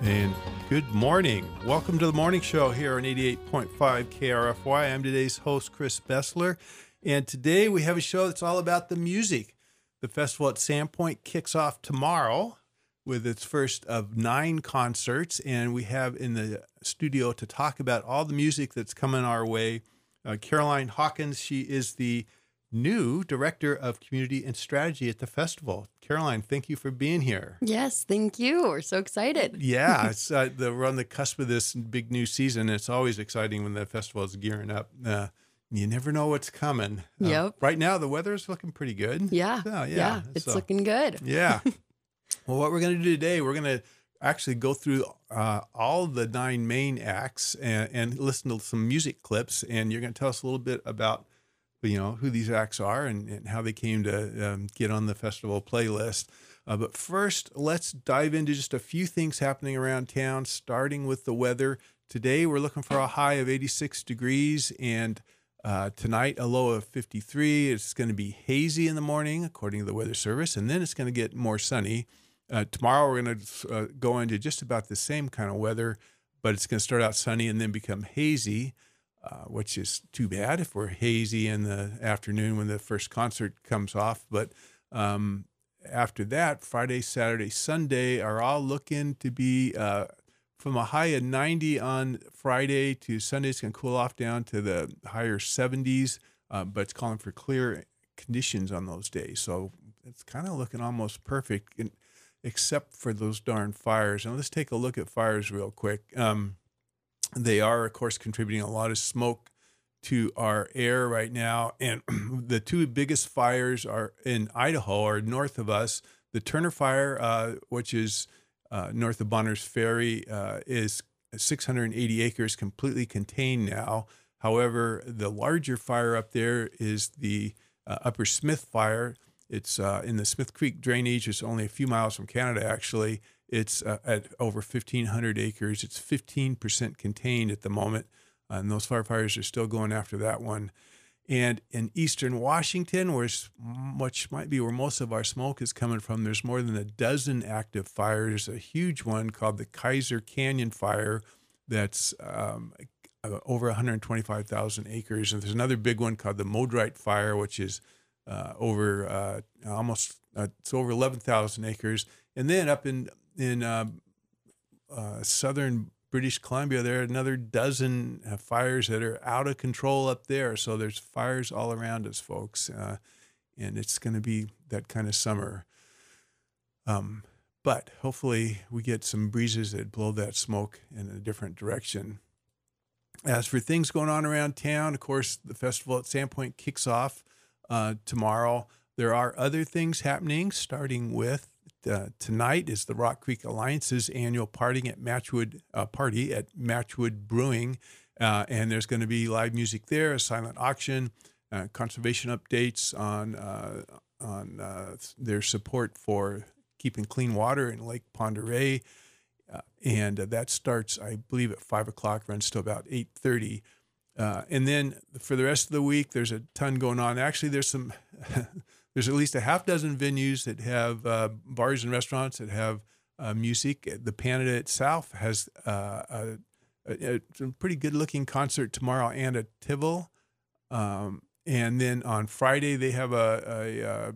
And good morning. Welcome to the morning show here on 88.5 KRFY. I'm today's host, Chris Bessler. And today we have a show that's all about the music. The festival at Sandpoint kicks off tomorrow with its first of 9 concerts. And we have in the studio to talk about all the music that's coming our way, Caroline Hawkins. She is the new Director of Community and Strategy at the festival. Caroline, thank you for being here. Yes, thank you. We're so excited. Yeah, it's we're on the cusp of this big new season. It's always exciting when the festival is gearing up. You never know what's coming. Yep. Right now, the weather is looking pretty good. Yeah. Yeah, It's looking good. Yeah. Well, what we're going to do today, we're going to actually go through all the 9 main acts and listen to some music clips. And you're going to tell us a little bit about who these acts are and how they came to get on the festival playlist. But first, let's dive into just a few things happening around town, starting with the weather. Today, we're looking for a high of 86 degrees, and tonight, a low of 53. It's going to be hazy in the morning, according to the Weather Service, and then it's going to get more sunny. Tomorrow, we're going to go into just about the same kind of weather, but it's going to start out sunny and then become hazy. Which is too bad if we're hazy in the afternoon when the first concert comes off. But after that, Friday, Saturday, Sunday are all looking to be from a high of 90 on Friday to Sunday. It's going to cool off down to the higher 70s, but it's calling for clear conditions on those days. So it's kind of looking almost perfect, except for those darn fires. And let's take a look at fires real quick. They are, of course, contributing a lot of smoke to our air right now. And the 2 biggest fires are in Idaho, or north of us. The Turner Fire, which is north of Bonner's Ferry, is 680 acres, completely contained now. However, the larger fire up there is the Upper Smith Fire. It's in the Smith Creek drainage. It's only a few miles from Canada, actually. It's at over 1,500 acres. It's 15% contained at the moment, and those firefighters are still going after that one. And in eastern Washington, which might be where most of our smoke is coming from, there's more than a dozen active fires. A huge one called the Kaiser Canyon Fire that's over 125,000 acres. And there's another big one called the Modrite Fire, which is over it's over 11,000 acres. And then up in southern British Columbia, there are another dozen fires that are out of control up there. So there's fires all around us, folks, and it's going to be that kind of summer. But hopefully we get some breezes that blow that smoke in a different direction. As for things going on around town, of course, the festival at Sandpoint kicks off tomorrow. There are other things happening, starting with tonight is the Rock Creek Alliance's annual party at Matchwood Brewing, and there's going to be live music there, a silent auction, conservation updates on their support for keeping clean water in Lake Pend Oreille, and that starts, I believe, at 5 o'clock, runs to about 8:30. And then for the rest of the week, there's a ton going on. Actually, there's some. There's at least a half dozen venues that have bars and restaurants that have music. The Canada itself has a pretty good-looking concert tomorrow and at Tivol. And then on Friday, they have a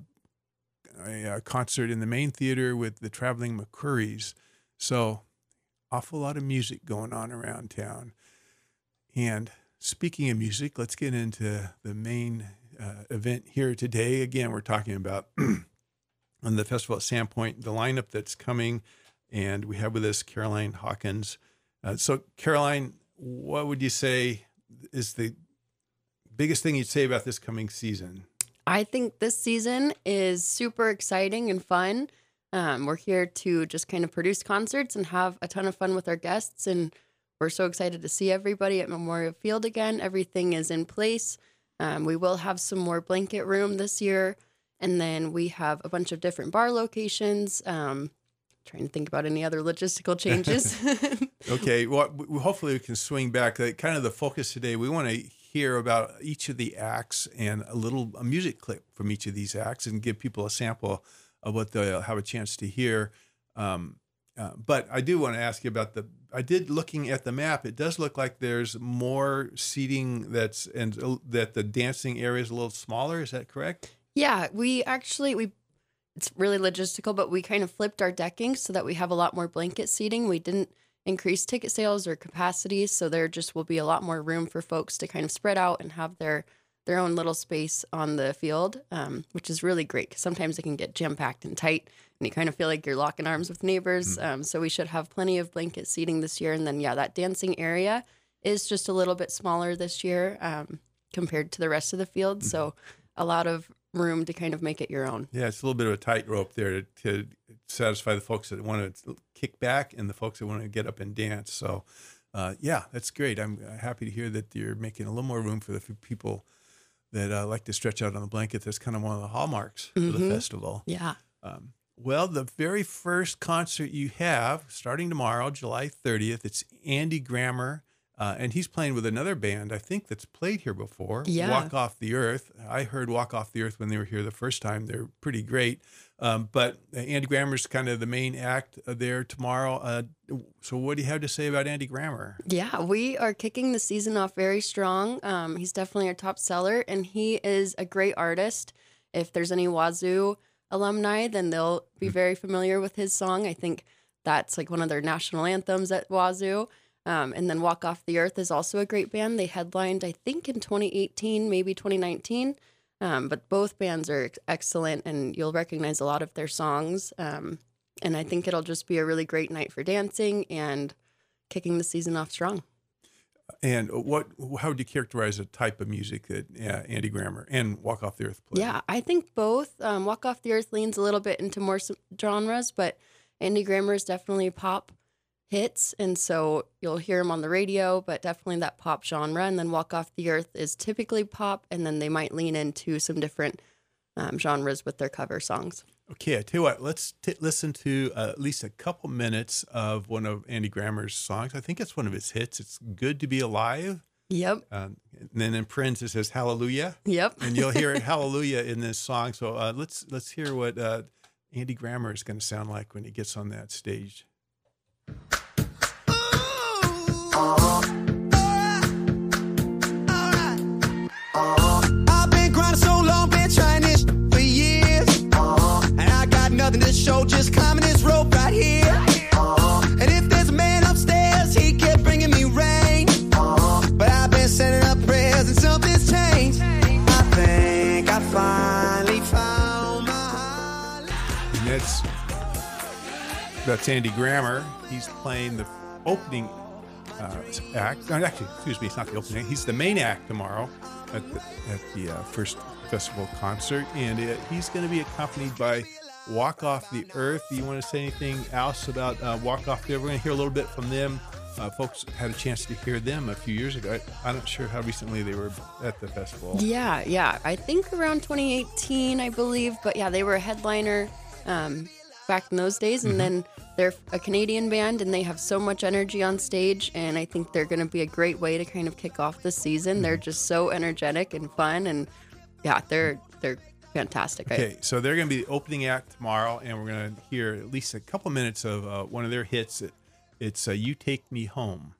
concert in the main theater with the Traveling McCurries. So awful lot of music going on around town. And speaking of music, let's get into the main event here today. Again, we're talking about on the festival at Sandpoint, the lineup that's coming, and we have with us Caroline Hawkins. So, Caroline, what would you say is the biggest thing you'd say about this coming season? I think this season is super exciting and fun. We're here to just kind of produce concerts and have a ton of fun with our guests, and we're so excited to see everybody at Memorial Field again. Everything is in place. We will have some more blanket room this year. And then we have a bunch of different bar locations. Trying to think about any other logistical changes. Okay. Well, hopefully we can swing back. Kind of the focus today, we want to hear about each of the acts and a music clip from each of these acts and give people a sample of what they'll have a chance to hear. But I do want to ask you about I did looking at the map. It does look like there's more seating and that the dancing area is a little smaller. Is that correct? Yeah, we it's really logistical, but we kind of flipped our decking so that we have a lot more blanket seating. We didn't increase ticket sales or capacity, so there just will be a lot more room for folks to kind of spread out and have their own little space on the field, which is really great because sometimes it can get jam-packed and tight, and you kind of feel like you're locking arms with neighbors. So we should have plenty of blanket seating this year. And then, yeah, that dancing area is just a little bit smaller this year compared to the rest of the field. So a lot of room to kind of make it your own. Yeah, it's a little bit of a tightrope there to satisfy the folks that want to kick back and the folks that want to get up and dance. So, yeah, that's great. I'm happy to hear that you're making a little more room for the people that like to stretch out on the blanket. That's kind of one of the hallmarks of the festival. Yeah. Well, the very first concert you have, starting tomorrow, July 30th, it's Andy Grammer. And he's playing with another band, I think, that's played here before, Yeah. Walk Off the Earth. I heard Walk Off the Earth when they were here the first time. They're pretty great. But Andy Grammer's kind of the main act there tomorrow. So what do you have to say about Andy Grammer? Yeah, we are kicking the season off very strong. He's definitely our top seller, and he is a great artist. If there's any Wazoo alumni, then they'll be very familiar with his song. I think that's like one of their national anthems at Wazoo. And then Walk Off the Earth is also a great band. They headlined, I think, in 2018, maybe 2019. But both bands are excellent, and you'll recognize a lot of their songs. And I think it'll just be a really great night for dancing and kicking the season off strong. And how would you characterize the type of music that Andy Grammer and Walk Off the Earth play? Yeah, I think both. Walk Off the Earth leans a little bit into more genres, but Andy Grammer is definitely pop hits, and so you'll hear him on the radio, but definitely that pop genre. And then Walk Off the Earth is typically pop, and then they might lean into some different genres with their cover songs. Okay, I tell you what, let's listen to at least a couple minutes of one of Andy Grammer's songs. I think it's one of his hits. It's Good to Be Alive. Yep. And then in Prince it says Hallelujah. Yep. And you'll hear Hallelujah in this song. So let's hear what Andy Grammer is going to sound like when he gets on that stage. I've been grinding so long, been trying this for years. And I got nothing to show, just climbing this rope right here. And if there's a man upstairs, he kept bringing me rain. But I've been sending up prayers and something's changed. I think I finally found my highlight. And that's Andy Grammer. He's playing the opening act. No, actually, excuse me, it's not the opening. He's the main act tomorrow at the first festival concert, and he's going to be accompanied by Walk Off the Earth. Do you want to say anything else about Walk Off the Earth? We're going to hear a little bit from them. Folks had a chance to hear them a few years ago. I'm not sure how recently they were at the festival. Yeah. I think around 2018, I believe. But yeah, they were a headliner back in those days. And then they're a Canadian band, and they have so much energy on stage. And I think they're going to be a great way to kind of kick off the season. They're just so energetic and fun. And yeah, they're fantastic. Okay, so they're going to be the opening act tomorrow, and we're going to hear at least a couple minutes of one of their hits. It's You Take Me Home.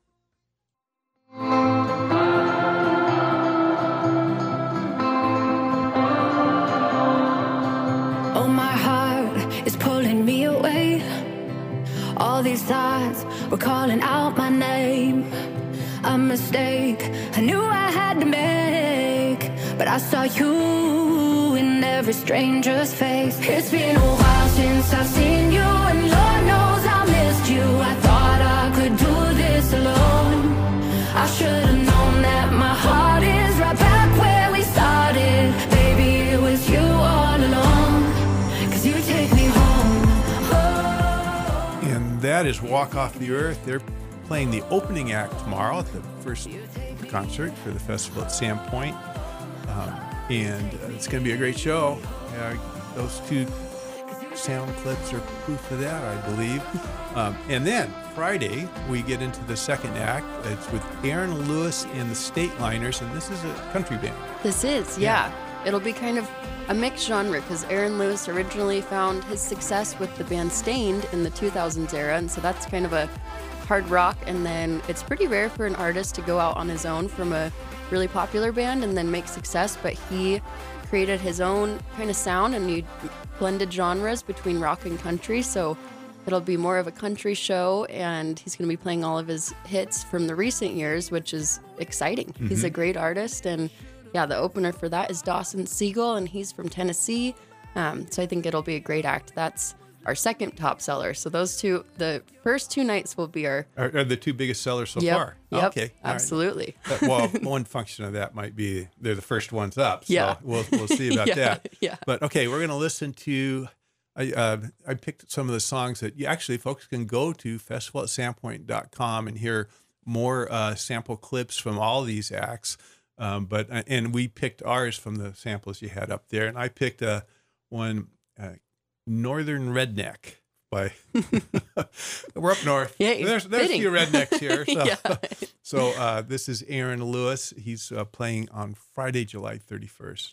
Oh, my heart is pulling me away. All these thoughts were calling out my name. A mistake I knew I had to make, but I saw you in every stranger's face. It's been a while since I've seen you, and Lord knows I missed you. I thought I could do this alone. I should have known that my heart is right back where we started. Baby, it was you all along, 'cause you take me home. Oh. And that is Walk Off the Earth. They're playing the opening act tomorrow at the first concert for the festival at Sandpoint. And it's going to be a great show. Those two sound clips are proof of that, I believe. And then Friday, we get into the second act. It's with Aaron Lewis and the Stateliners, and this is a country band. This is, yeah. It'll be kind of a mixed genre because Aaron Lewis originally found his success with the band Stained in the 2000s era, and so that's kind of a hard rock, and then it's pretty rare for an artist to go out on his own from a really popular band and then make success, but he created his own kind of sound and he blended genres between rock and country, so it'll be more of a country show, and he's going to be playing all of his hits from the recent years, which is exciting. He's a great artist, and yeah, the opener for that is Dawson Siegel, and he's from Tennessee, so I think it'll be a great act. That's our second top seller. So those two, the first two nights will be our... Are the two biggest sellers so Yep, far? Yep, Okay. All right. absolutely. Well, one function of that might be they're the first ones up. So Yeah. we'll see about Yeah, that. yeah. But okay, we're going to listen to... I picked some of the songs that actually folks can go to festival@sandpoint.com and hear more sample clips from all these acts. And we picked ours from the samples you had up there. And I picked one, Northern Redneck by... We're up north. Yeah, there's a fitting. few rednecks here. So, Yeah. so this is Aaron Lewis. He's playing on Friday, July 31st.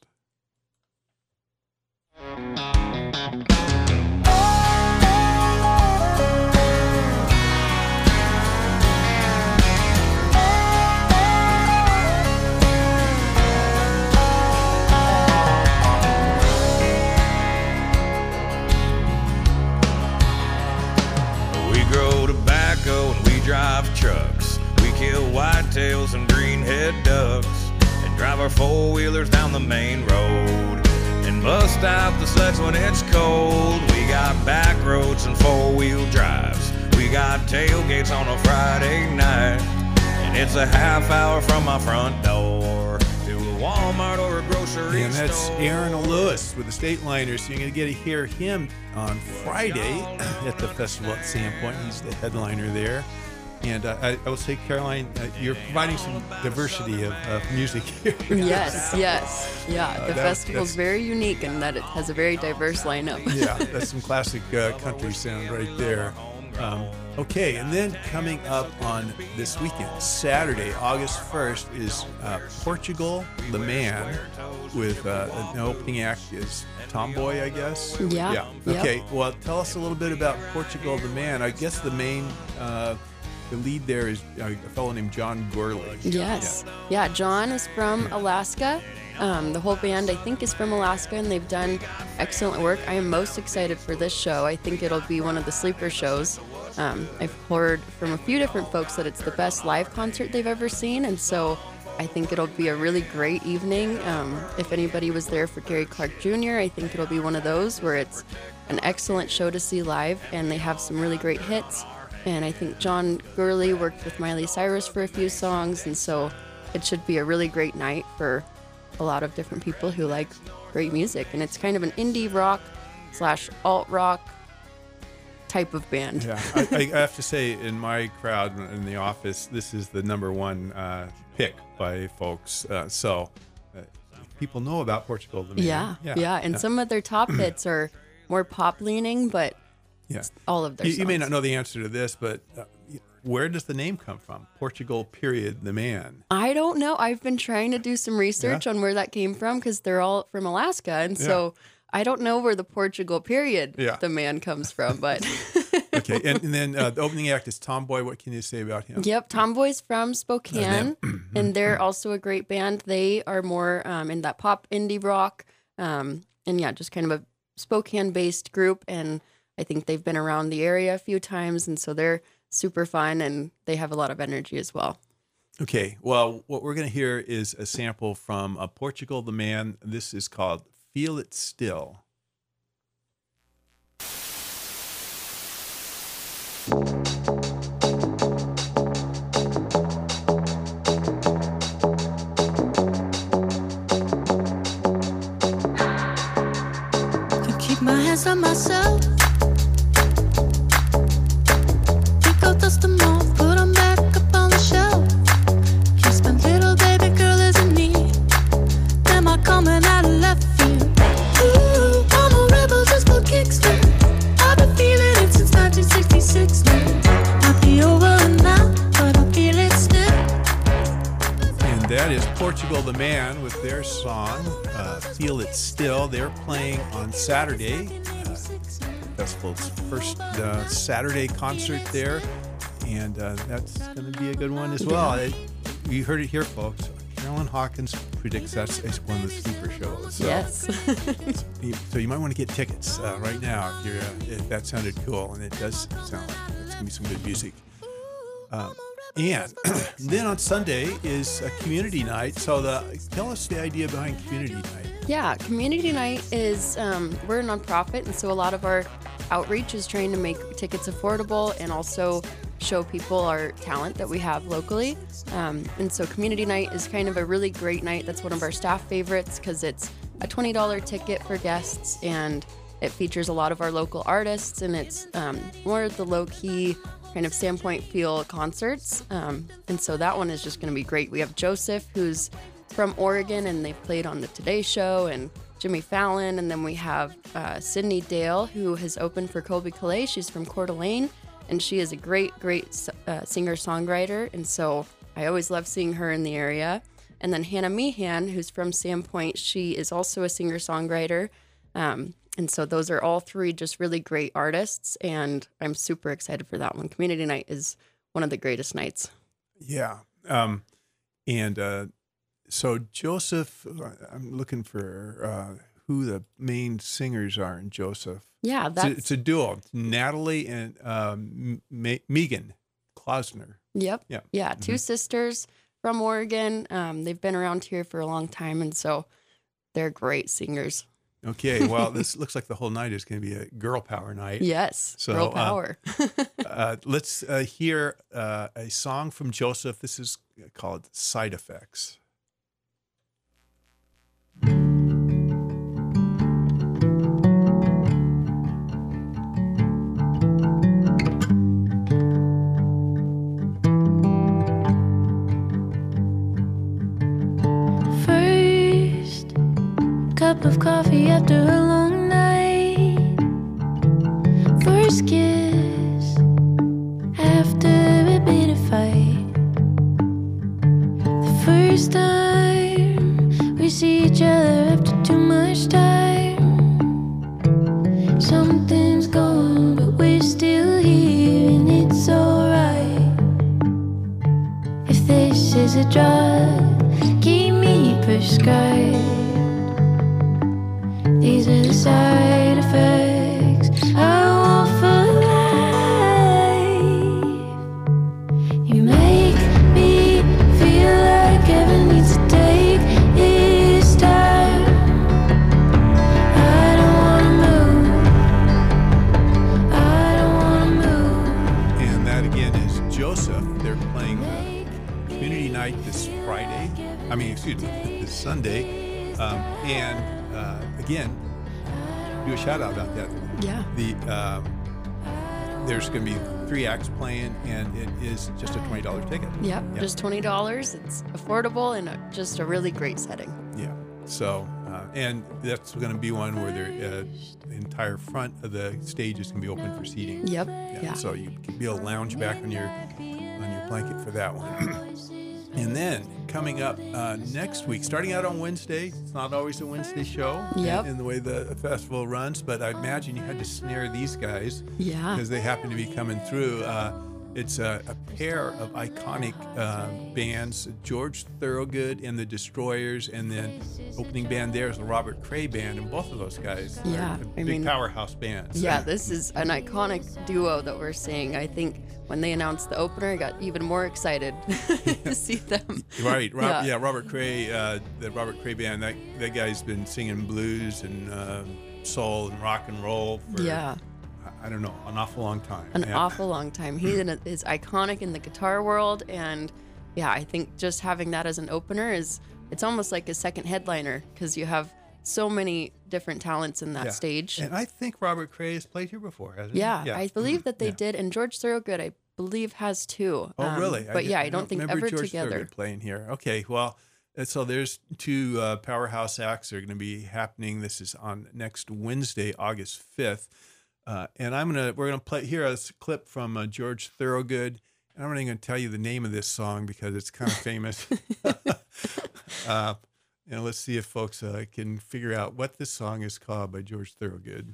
We grow tobacco and we drive trucks. We kill whitetails and greenhead ducks and drive our four-wheelers down the main road and bust out the sleds when it's cold. We got back roads and four-wheel drives. We got tailgates on a Friday night, and it's a half hour from my front door to a Walmart or a grocery And that's store. Aaron Lewis with the State Liners. So you're going to get to hear him on Friday at the festival at Sandpoint. He's the headliner there. And I will say, Caroline, you're providing some diversity of music here. Yes, yes. Yeah, the festival's that's- very unique in that it has a very diverse lineup. Yeah, that's some classic country sound right there. Okay, and then coming up on this weekend, Saturday, August 1st, is Portugal the Man with an opening act is Tomboy, I guess? Yeah, Yeah. yep. Okay, well, tell us a little bit about Portugal the Man. I guess the main, the lead there is a fellow named John Gourley. Yes. Yeah, John is from Alaska. The whole band, I think, is from Alaska, and they've done excellent work. I am most excited for this show. I think it'll be one of the sleeper shows. I've heard from a few different folks that it's the best live concert they've ever seen, and so I think it'll be a really great evening. If anybody was there for Gary Clark Jr., I think it'll be one of those where it's an excellent show to see live, and they have some really great hits. And I think John Gourley worked with Miley Cyrus for a few songs, and so it should be a really great night for a lot of different people who like great music. And it's kind of an indie rock / alt rock type of band. Yeah, I have to say, in my crowd in the office, this is the number one pick by folks. So people know about Portugal the Man. Yeah. And some of their top hits are more pop leaning, but yeah. all of their You may songs. not know the answer to this, but where does the name come from? Portugal, period, the man. I don't know. I've been trying to do some research on where that came from because they're all from Alaska. And so I don't know where the Portugal period the man comes from, but Okay, and then the opening act is Tomboy. What can you say about him? yep, Tomboy's from Spokane, and they're also a great band. They are more in that pop indie rock, and yeah, just kind of a Spokane-based group. And I think they've been around the area a few times, and so they're super fun, and they have a lot of energy as well. Okay, well, what we're going to hear is a sample from Portugal the Man. This is called Feel It Still. Can keep my hands on myself. Think I'll dust them off, put them back up on the shelf. Kiss my little baby girl is in need. Am I coming out of left field? Ooh, I'm a rebel just for kicks. I've been feeling it since 1966 now. Might be over now, but I feel it still. And that is Portugal Still the Man with their song, Feel It Still. They're playing on Saturday, festival's first Saturday concert there, and that's going to be a good one as well. You heard it here, folks. Carolyn Hawkins predicts that's one of the sleeper shows. So, Yes. so you might want to get tickets right now if that sounded cool, and it does sound like it's going to be some good music. And then on Sunday is a community night. So tell us the idea behind community night. Yeah, community night is, we're a nonprofit, and so a lot of our outreach is trying to make tickets affordable and also show people our talent that we have locally. And so community night is kind of a really great night. That's one of our staff favorites because it's a $20 ticket for guests, and it features a lot of our local artists, and it's more of the low-key kind of Sandpoint feel concerts. And so that one is just going to be great. We have Joseph, who's from Oregon, and they've played on the Today Show, and Jimmy Fallon. And then we have Sydney Dale, who has opened for Colby Calais. She's from Coeur d'Alene, and she is a great singer-songwriter. And so I always love seeing her in the area. And then Hannah Meehan, who's from Sandpoint, she is also a singer-songwriter. And so those are all three just really great artists, and I'm super excited for that one. Community night is one of the greatest nights. Yeah. So Joseph, I'm looking for who the main singers are in Joseph. Yeah, It's a duo, Natalie and Megan Klausner. Yep. Yeah. Yeah, two sisters from Oregon. They've been around here for a long time, and so they're great singers. Okay, well, this looks like the whole night is going to be a girl power night. Yes, So, girl power. Let's hear a song from Joseph. This is called Side Effects. First cup of coffee after a long night. First kiss after a bit of fight. The first time we see each other after too much time. Something's gone, but we're still here, and it's alright. If this is a drug, keep me prescribed. These are the side effects I want for life. You make me feel like heaven needs to take its time. I don't wanna move. I don't wanna move. And that again is Joseph. They're playing community night this Friday. This Sunday. Again, do a shout out about that. Yeah. There's going to be 3 acts playing, and it is just a $20 ticket. Yep, just $20. It's affordable and just a really great setting. Yeah. So, and that's going to be one where the entire front of the stage is going to be open for seating. Yep. Yeah. Yeah. So you can be able to lounge back on your blanket for that one. And then coming up next week, starting out on Wednesday. It's not always a Wednesday show in the way the festival runs, but I imagine you had to snare these guys Yeah. because they happen to be coming through. It's a pair of iconic bands, George Thorogood and the Destroyers, and then opening band there is the Robert Cray Band, and both of those guys Yeah, are big powerhouse bands. Yeah, this is an iconic duo that we're seeing. I think when they announced the opener, I got even more excited to see them. Right. Yeah. Robert Cray, the Robert Cray Band, that guy's been singing blues and soul and rock and roll for, I don't know, an awful long time. An awful long time. He is iconic in the guitar world, and yeah, I think just having that as an opener it's almost like a second headliner because you have so many different talents in that stage. And I think Robert Cray has played here before, hasn't he? Yeah, I believe that they did, and George Thorogood, I believe, has too. Oh, really? But I don't think remember ever George together. Thorogood playing here. Okay, well, so there's 2 powerhouse acts that are going to be happening. This is on next Wednesday, August 5th. And we're gonna play here a clip from George Thorogood, and I'm not even gonna tell you the name of this song because it's kind of famous. And let's see if folks can figure out what this song is called by George Thorogood.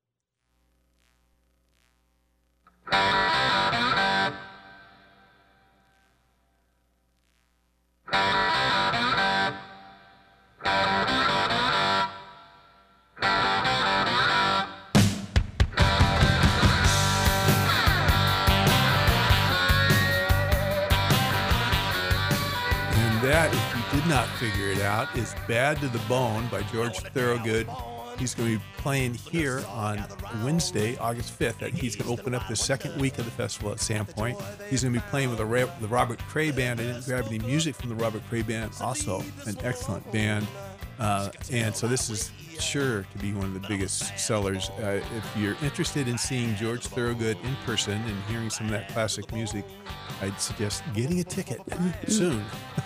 That, if you did not figure it out, is Bad to the Bone by George Thorogood. He's going to be playing here on Wednesday, August 5th. He's going to open up the second week of the festival at Sandpoint. He's going to be playing with the Robert Cray Band. I didn't grab any music from the Robert Cray Band, also an excellent band. And so this is sure to be one of the biggest sellers. If you're interested in seeing George Thorogood in person and hearing some of that classic music, I'd suggest getting a ticket soon.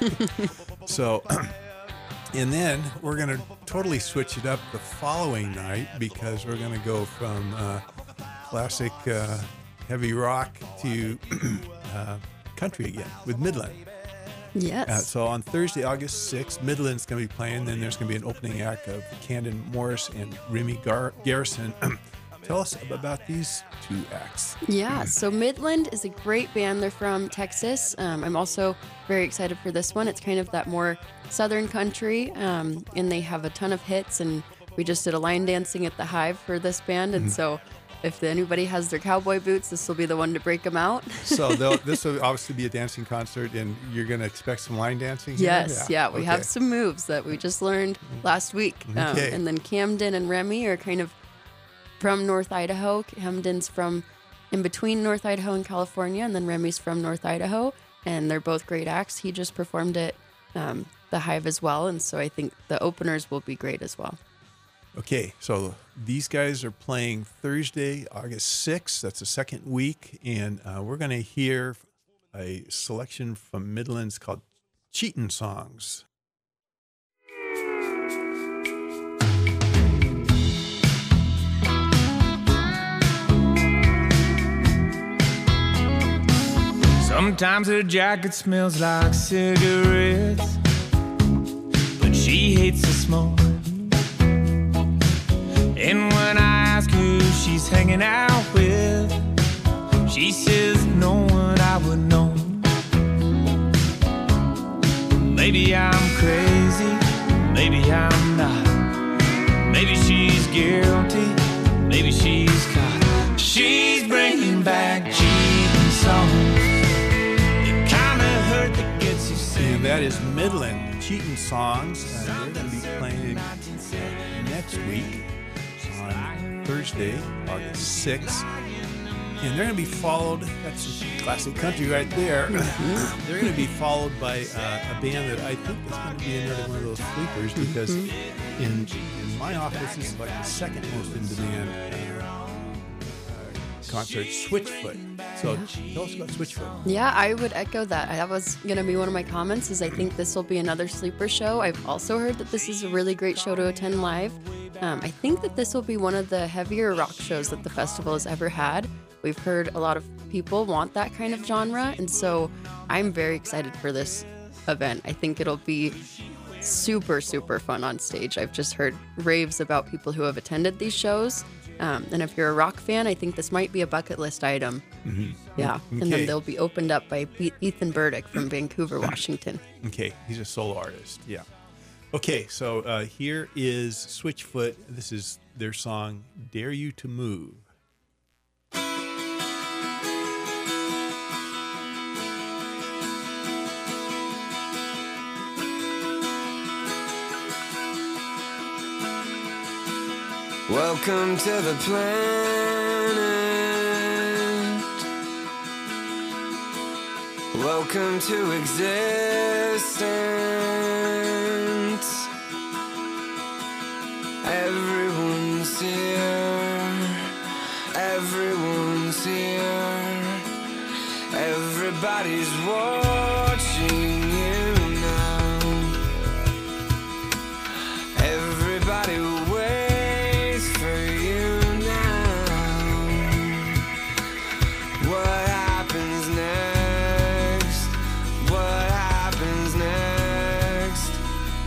So, and then we're going to totally switch it up the following night because we're going to go from classic heavy rock to country again with Midland. Yes. So on Thursday, August 6th, Midland's going to be playing. Then there's going to be an opening act of Camden Morris and Remy Garrison. Tell us about these two acts. Yeah, so Midland is a great band. They're from Texas. I'm also very excited for this one. It's kind of that more southern country, and they have a ton of hits. And we just did a line dancing at the Hive for this band, and so if anybody has their cowboy boots, this will be the one to break them out. So this will obviously be a dancing concert, and you're going to expect some line dancing here? Yes, yeah. We have some moves that we just learned last week. Okay. And then Camden and Remy are kind of from North Idaho. Camden's from in between North Idaho and California, and then Remy's from North Idaho, and they're both great acts. He just performed at the Hive as well, and so I think the openers will be great as well. Okay, so these guys are playing Thursday, August 6th. That's the second week, and we're going to hear a selection from Midlands called Cheatin' Songs. Sometimes her jacket smells like cigarettes, but she hates the smoke. And when I ask who she's hanging out with, she says no one I would know. Maybe I'm crazy, maybe I'm not. Maybe she's guilty, maybe she's caught. She's bringing back cheating songs. And that is Midland, Cheatin' Songs. They're going to be playing next week on Thursday, August 6th. And they're going to be followed, that's classic country right there. They're going to be followed by a band that I think is going to be another one of those sleepers because in my office, this is like the second most in demand concert, Switchfoot. So tell us about Switchfoot. Yeah, I would echo that. That was going to be one of my comments is I think this will be another sleeper show. I've also heard that this is a really great show to attend live. I think that this will be one of the heavier rock shows that the festival has ever had. We've heard a lot of people want that kind of genre, and so I'm very excited for this event. I think it'll be super, super fun on stage. I've just heard raves about people who have attended these shows. And if you're a rock fan, I think this might be a bucket list item. Yeah. Okay. And then they'll be opened up by Ethan Burdick from Vancouver, Washington. Okay, he's a solo artist. Yeah. Okay, so here is Switchfoot. This is their song, Dare You to Move. Welcome to the planet. Welcome to existence. Everyone's here. Everyone's here. Everybody's watching you now. Everybody waits for you now. What happens next? What happens next?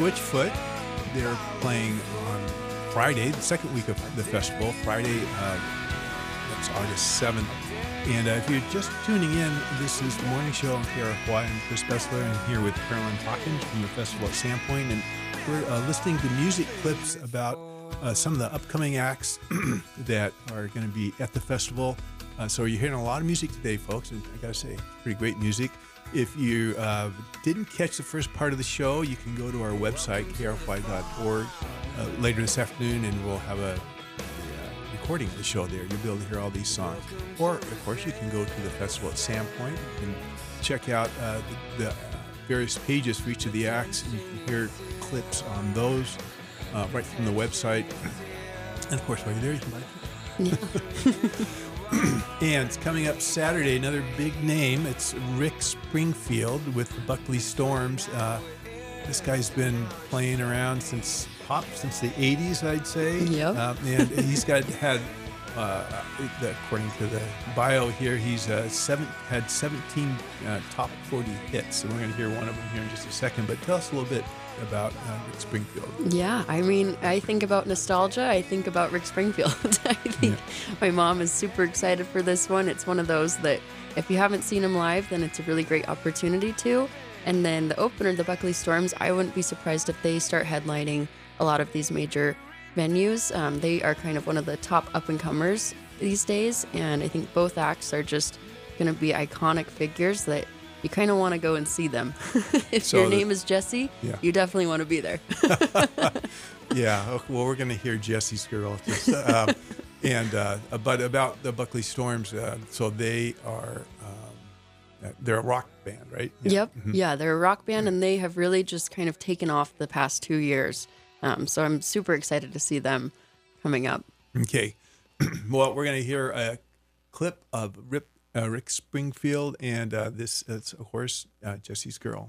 Switchfoot. They're playing on Friday, the second week of the festival. Friday, that's August 7th. And if you're just tuning in, this is the morning show on KRFY. I'm Chris Bessler. I'm here with Caroline Hawkins from the festival at Sandpoint. And we're listening to music clips about some of the upcoming acts that are going to be at the festival. So you're hearing a lot of music today, folks. And I got to say, pretty great music. If you didn't catch the first part of the show, you can go to our website, krfy.org, later this afternoon, and we'll have a recording of the show there. You'll be able to hear all these songs. Or, of course, you can go to the festival at Sandpoint and check out the various pages for each of the acts, and you can hear clips on those right from the website. And, of course, while you're there, you can buy it. And it's coming up Saturday, another big name. It's Rick Springfield with the Buckley Storms. This guy's been playing around since the 80s, I'd say. Yep. And he's according to the bio here, he's had 17 top 40 hits. So we're going to hear one of them here in just a second. But tell us a little bit about Rick Springfield. Yeah, I mean, I think about nostalgia. I think about Rick Springfield. I think my mom is super excited for this one. It's one of those that if you haven't seen him live, then it's a really great opportunity to. And then the opener, the Buckley Storms, I wouldn't be surprised if they start headlining a lot of these major venues. They are kind of one of the top up-and-comers these days, and I think both acts are just going to be iconic figures that you kind of want to go and see them. If your name is Jesse, you definitely want to be there. Yeah, well, we're going to hear Jesse's Girl. But about the Buckley Storms, so they are... they're a rock band, right? Yeah. Yep. Mm-hmm. Yeah, they're a rock band, and they have really just kind of taken off the past 2 years. So I'm super excited to see them coming up. Okay. Well, we're going to hear a clip of Rick Springfield, and it's, of course, Jesse's Girl.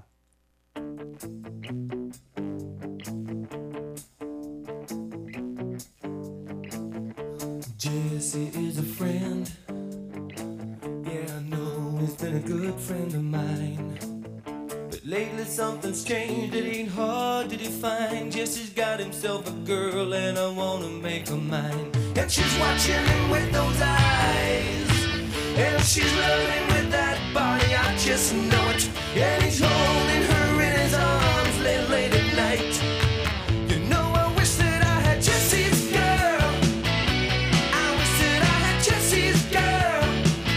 Jesse is a friend. Yeah, I know he's been a good friend of mine. But lately something's changed, it ain't hard to define. Jesse's got himself a girl and I wanna make her mine. And she's watching him with those eyes, and she's loving with that body, I just know it. And he's holding her in his arms late at night. You know, I wish that I had Jesse's girl. I wish that I had Jesse's girl.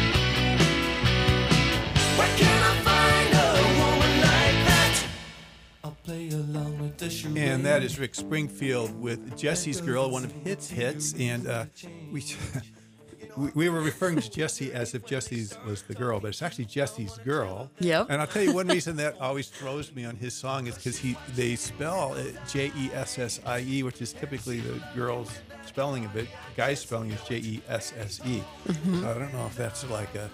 Where can I find a woman like that? I'll play along with the charade. And that is Rick Springfield with Jesse's Girl, one of his hits. And we were referring to Jesse as if Jesse's was the girl, but it's actually Jesse's Girl. Yep. And I'll tell you one reason that always throws me on his song is because they spell it Jessie, which is typically the girl's spelling of it. The guy's spelling is Jesse. Mm-hmm. So I don't know if that's like a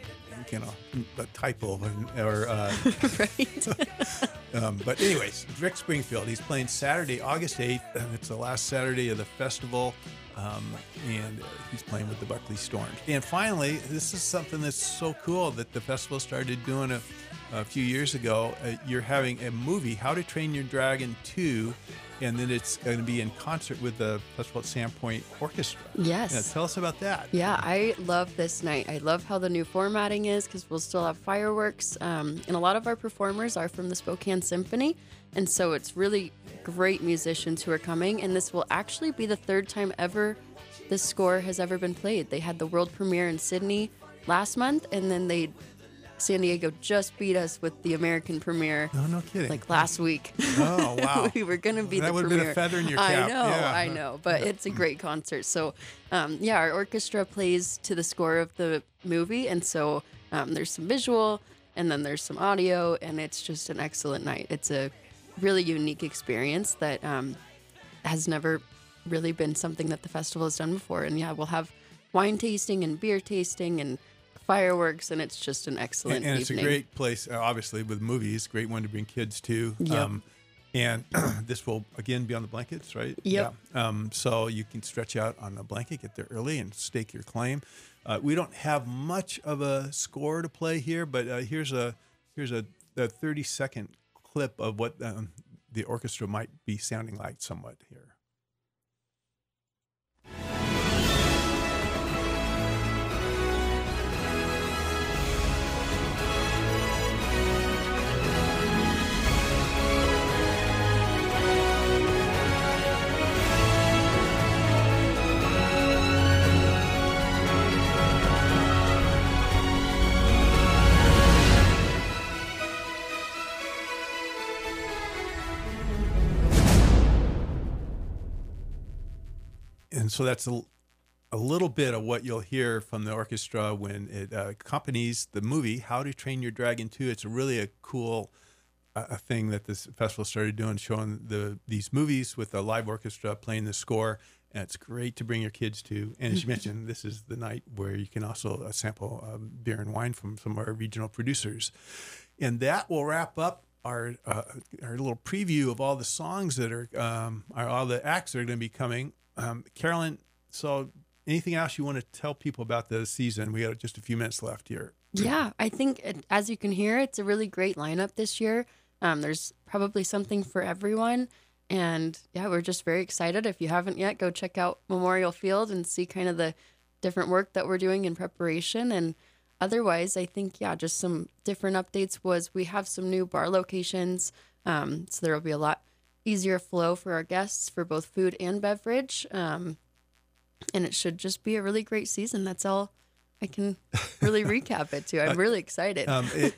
typo or Right. but anyways, Rick Springfield, he's playing Saturday, August 8th, and it's the last Saturday of the festival, and he's playing with the Buckley Storms. And finally, this is something that's so cool that the festival started doing a few years ago. You're having a movie, How to Train Your Dragon 2, and then it's going to be in concert with the Festival at Sandpoint Orchestra. Yes. Yeah, tell us about that. Yeah, I love this night. I love how the new formatting is because we'll still have fireworks. And a lot of our performers are from the Spokane Symphony. And so it's really great musicians who are coming. And this will actually be the third time ever this score has ever been played. They had the world premiere in Sydney last month, and then San Diego just beat us with the American premiere. No kidding. Like last week. Oh, wow. We were going to be that the would premiere. have been a feather in your cap. I know, but it's a great concert. So, our orchestra plays to the score of the movie, and so there's some visual, and then there's some audio, and it's just an excellent night. It's a really unique experience that has never really been something that the festival has done before. And we'll have wine tasting and beer tasting and fireworks, and it's just an excellent and evening. It's a great place, obviously, with movies. Great one to bring kids to. Yep. And this will, again, be on the blankets, right? Yep. Yeah. So you can stretch out on the blanket, get there early, and stake your claim. We don't have much of a score to play here, but here's a 30-second clip of what the orchestra might be sounding like somewhat here. And so that's a little bit of what you'll hear from the orchestra when it accompanies the movie How to Train Your Dragon 2. It's really a cool a thing that this festival started doing, showing these movies with a live orchestra playing the score. And it's great to bring your kids to. And as you mentioned, this is the night where you can also sample beer and wine from some of our regional producers. And that will wrap up our little preview of all the songs that are all the acts that are going to be coming. Carolyn, so anything else you want to tell people about the season? We got just a few minutes left here. Yeah, I think as you can hear, it's a really great lineup this year. There's probably something for everyone. And yeah, we're just very excited. If you haven't yet, go check out Memorial Field and see kind of the different work that we're doing in preparation. And otherwise, I think, yeah, just some different updates was we have some new bar locations. So there will be a lot easier flow for our guests for both food and beverage. And it should just be a really great season. That's all I can really recap it to. I'm really excited.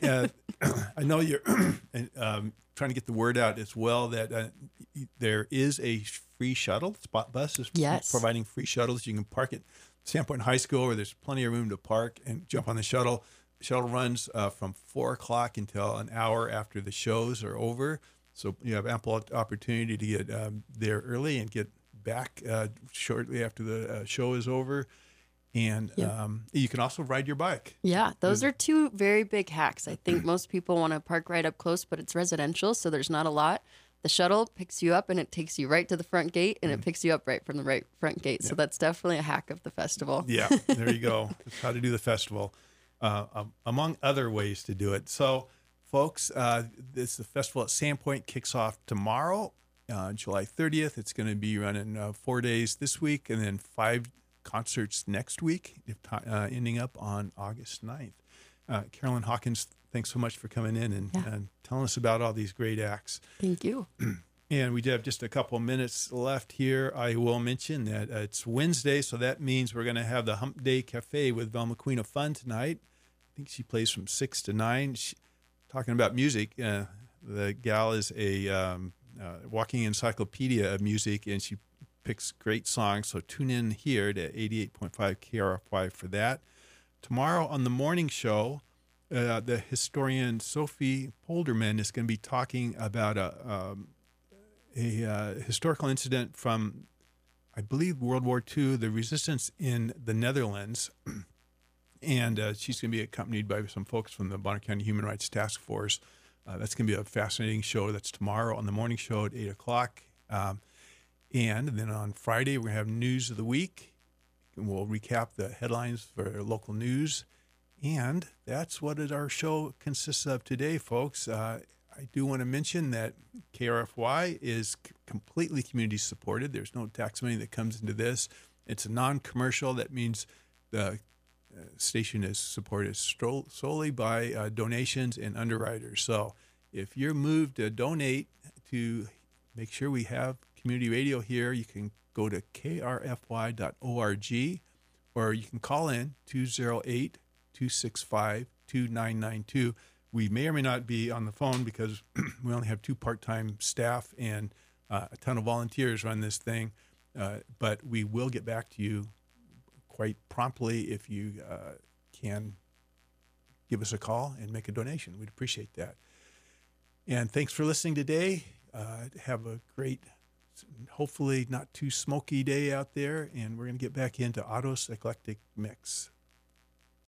I know you're trying to get the word out as well that there is a free shuttle. Spot Bus is providing free shuttles. You can park at Sandpoint High School where there's plenty of room to park and jump on the shuttle. The shuttle runs from 4 o'clock until an hour after the shows are over. So you have ample opportunity to get there early and get back shortly after the show is over. And you can also ride your bike. Yeah, those are two very big hacks. I think most people want to park right up close, but it's residential, so there's not a lot. The shuttle picks you up and it takes you right to the front gate, and it picks you up right from the right front gate. So that's definitely a hack of the festival. Yeah, there you go. That's how to do the festival, among other ways to do it. So, folks, the festival at Sandpoint kicks off tomorrow, July 30th. It's going to be running 4 days this week and then 5 concerts next week, ending up on August 9th. Carolyn Hawkins, thanks so much for coming in and telling us about all these great acts. Thank you. And we do have just a couple minutes left here. I will mention that it's Wednesday, so that means we're going to have the Hump Day Cafe with Velma Queen of Fun tonight. I think she plays from 6 to 9. Talking about music, the gal is a walking encyclopedia of music, and she picks great songs. So tune in here to 88.5 KRFY for that. Tomorrow on the morning show, the historian Sophie Polderman is going to be talking about a historical incident from, I believe, World War II, the resistance in the Netherlands. And she's going to be accompanied by some folks from the Bonner County Human Rights Task Force. That's going to be a fascinating show. That's tomorrow on the morning show at 8 o'clock. And then on Friday, we're going to have News of the Week. And we'll recap the headlines for local news. And that's what our show consists of today, folks. I do want to mention that KRFY is completely community supported. There's no tax money that comes into this. It's a non-commercial. That means the station is supported solely by donations and underwriters. So if you're moved to donate to make sure we have community radio here, you can go to krfy.org or you can call in 208-265-2992. We may or may not be on the phone because we only have 2 part-time staff and a ton of volunteers run this thing. But we will get back to you quite promptly if you can give us a call and make a donation. We'd appreciate that. And thanks for listening today. Have a great, hopefully not too smoky day out there. And we're going to get back into Otto's Eclectic Mix.